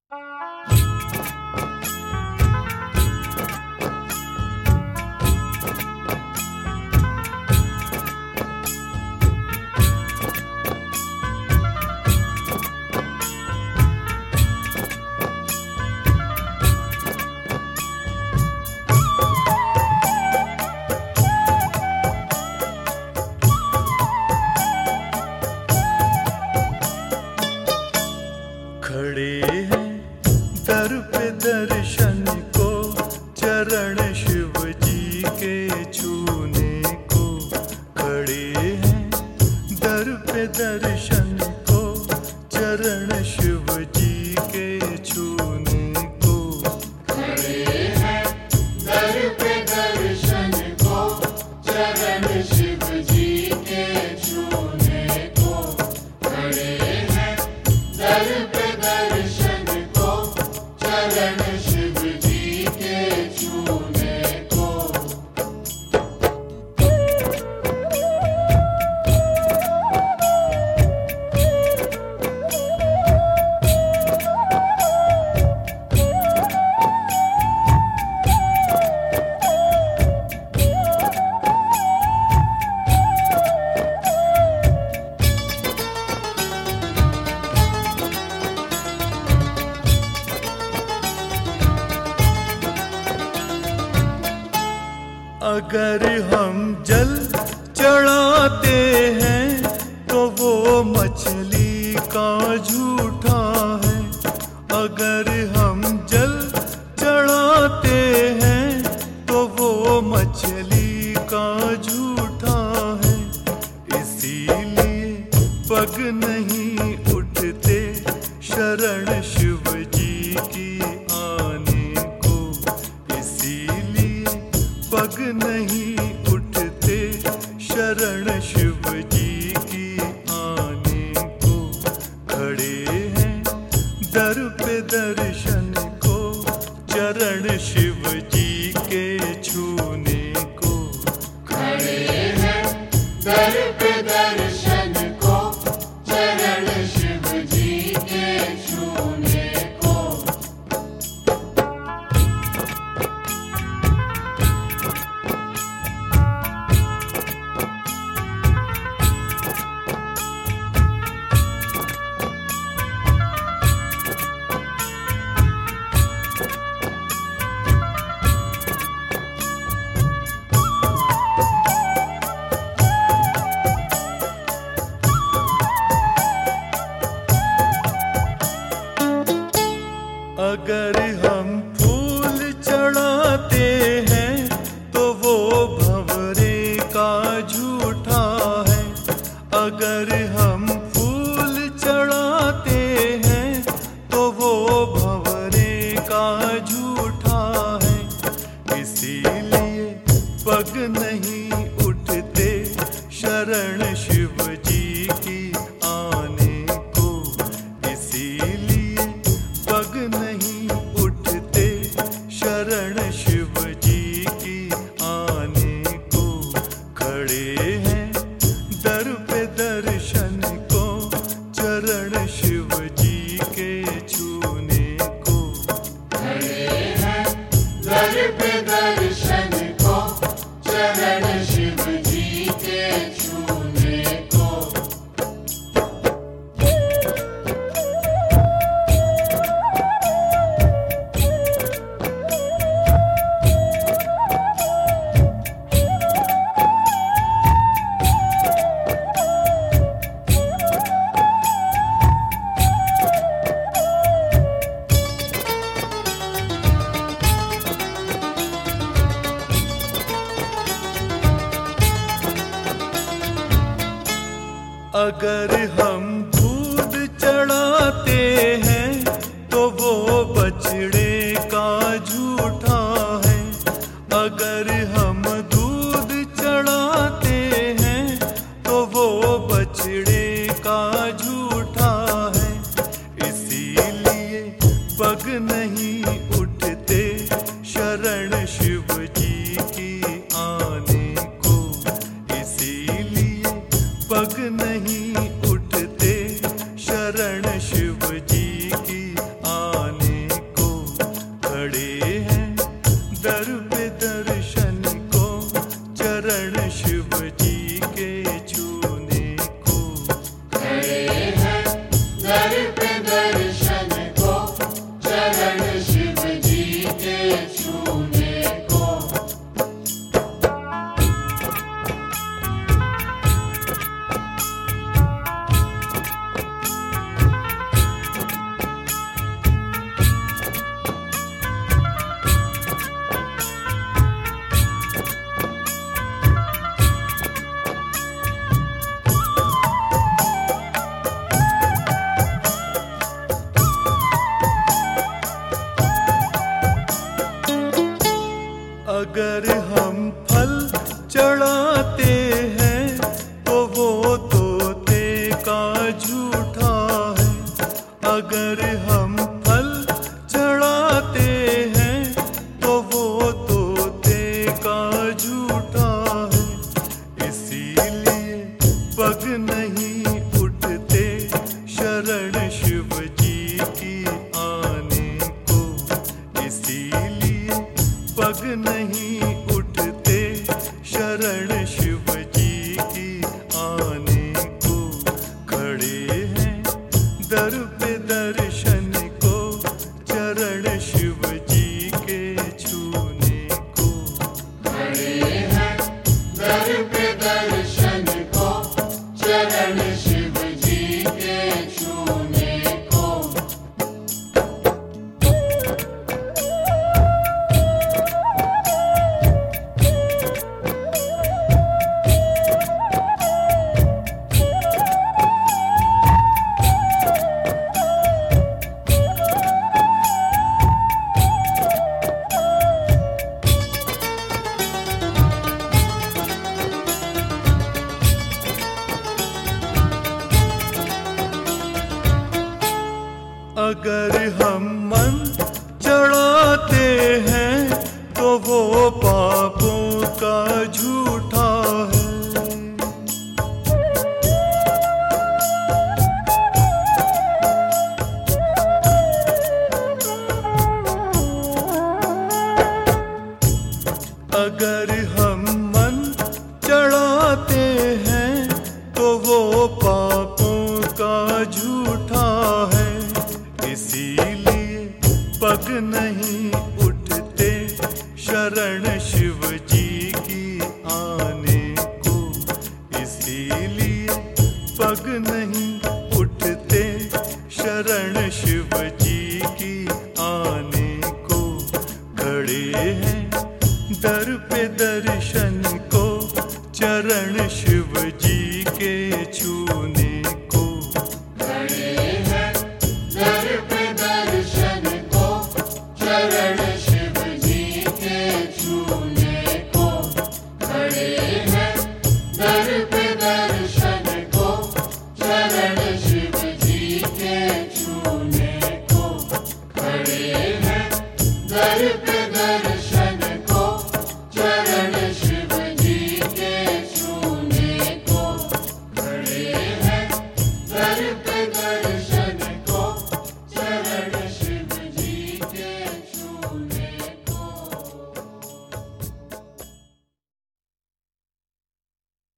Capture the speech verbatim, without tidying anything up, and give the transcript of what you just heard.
खड़े हैं दर पे दर्शन को, चरण शिव जी के छूने को। खड़े हैं दर पे दर्शन को, चरण शिव जी के छूने को। खड़े हैं दर पे दर्शन को, चरण शिव जी के छूने को। खड़े हैं दर पे दर्शन को, चरण शिव जी के छूने को। अगर हम जल चढ़ाते हैं तो वो मछली का झूठा है। अगर हम जल चढ़ाते हैं तो वो मछली का झूठा है। इसीलिए पग नहीं उठते शरण शिव जी की आने को। इसीलिए पग नहीं उठते शरण शिव जी की आने को। खड़े हैं दर पे दर्शन को, चरण शिव जी के छूने को। खड़े हैं दर पे दर्शन को, चरण शिव जी के छूने को। अगर हम फूल चढ़ाते हैं तो वो भंवरे का झूठा है। अगर हम फूल चढ़ाते हैं तो वो भंवरे का झूठा है। इसीलिए पग नहीं उठते शरण शिव जी की आने को। इसीलिए पग नहीं उठते शरण शिव जी की आने को। खड़े हैं दर पे दर्शन को, चरण शिव जी के छूने को। खड़े हैं दर पे दर्शन को, चरण शिव जी के छूने को। अगर हम दूध चढ़ाते हैं तो वो बछड़े का झूठा है। अगर हम दूध चढ़ाते हैं तो वो बछड़े का झूठा है। इसीलिए पग नहीं उठते शरण शिव जी की आने को। इसीलिए पग नहीं उठते शरण शिव जी की आने हम फल चढ़ाते हैं तो वो तोते का झूठा है। इसीलिए पग नहीं उठते शरण शिव जी की आने को। इसीलिए पग नहीं उठते शरण शिव जी की आने को। खड़े हैं दर पे दर्शन को, चरण शिव जी के छूने को। खड़े हैं दर पे दर्शन को, चरण शिव जी के छूने को। अगर हम मन चढ़ाते हैं तो वो पापों का झूठा है। अगर हम मन चढ़ाते हैं तो वो पापों का झूठा है। इसीलिए पग नहीं उठते शरण शिव जी की आने को। इसीलिए पग नहीं उठते शरण शिव जी